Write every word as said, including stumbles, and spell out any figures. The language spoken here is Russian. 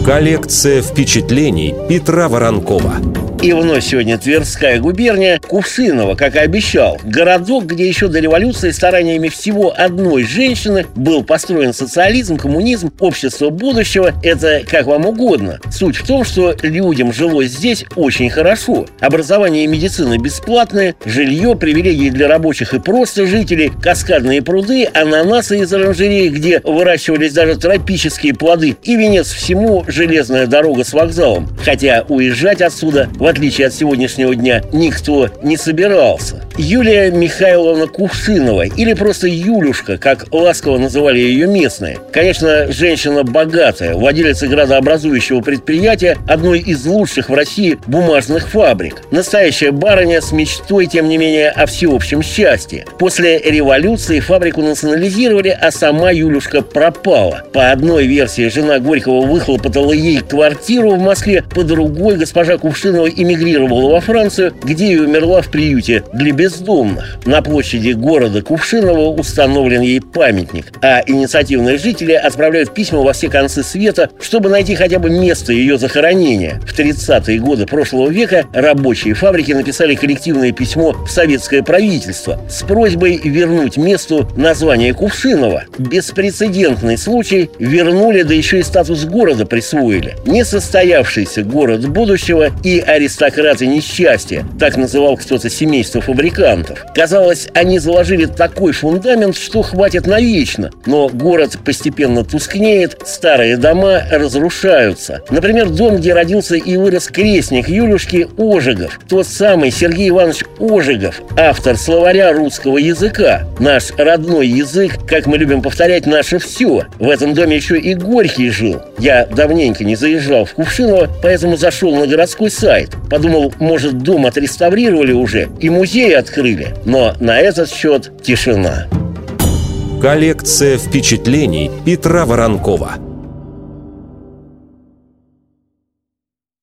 Коллекция впечатлений Петра Воронкова. И вновь сегодня Тверская губерния, Кувшиново, как и обещал. Городок, где еще до революции стараниями всего одной женщины был построен социализм, коммунизм, общество будущего. Это как вам угодно. Суть в том, что людям жилось здесь очень хорошо. Образование и медицина бесплатные, жилье, привилегии для рабочих и просто жителей, каскадные пруды, ананасы из оранжереи, где выращивались даже тропические плоды, и венец всему – железная дорога с вокзалом. Хотя уезжать отсюда, в отличие от сегодняшнего дня, никто не собирался. Юлия Михайловна Кувшинова, или просто Юлюшка, как ласково называли ее местные. Конечно, женщина богатая, владелица градообразующего предприятия, одной из лучших в России бумажных фабрик. Настоящая барыня с мечтой, тем не менее, о всеобщем счастье. После революции фабрику национализировали, а сама Юлюшка пропала. По одной версии, жена Горького выхлопотала ей квартиру в Москве, по другой госпожа Кувшинова эмигрировала во Францию, где и умерла в приюте для бездомных. На площади города Кувшиново установлен ей памятник, а инициативные жители отправляют письма во все концы света, чтобы найти хотя бы место ее захоронения. В тридцатые годы прошлого века рабочие фабрики написали коллективное письмо в советское правительство с просьбой вернуть месту название Кувшиново. Беспрецедентный случай, вернули, да еще и статус города присвоили. Несостоявшийся город будущего и аристократы несчастья, так называл кто-то семейство фабрикантов. Казалось, они заложили такой фундамент, что хватит навечно. Но город постепенно тускнеет, старые дома разрушаются. Например, дом, где родился и вырос крестник Юлюшки, Ожегов. Тот самый Сергей Иванович Ожегов, автор словаря русского языка. Наш родной язык, как мы любим повторять, наше все. В этом доме еще и Горький жил. Я давненько не заезжал в Кувшиново, поэтому зашел на городской сайт. Подумал, может, дом отреставрировали уже и музей открыли. Но на этот счет тишина. Коллекция впечатлений Петра Воронкова.